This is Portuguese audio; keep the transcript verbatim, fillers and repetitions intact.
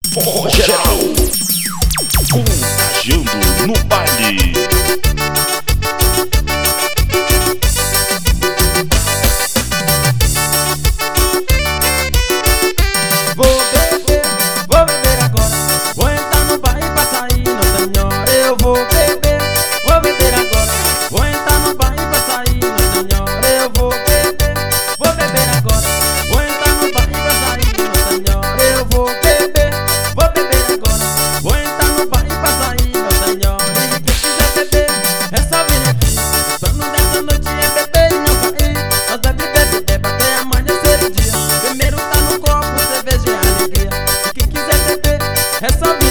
Forró geral, contagiando no baile. Vou beber, vou beber agora. Vou entrar no bar e pra sair, não senhor. Eu vou beber, vou beber agora. Vou entrar no bar e pra sair, não senhor. Eu vou beber, vou beber agora. Vou entrar no bar e pra sair, não senhor. Eu vou beber, vou beber agora. Vou entrar no bar e pra sair, não senhor. E quem quiser beber, é só vir aqui. O plano dessa noite é beber e não cair. Nós vai beber, beber, bater amanhecer o dia. Primeiro tá no copo, cerveja e alegria. E quem quiser beber, é só vir.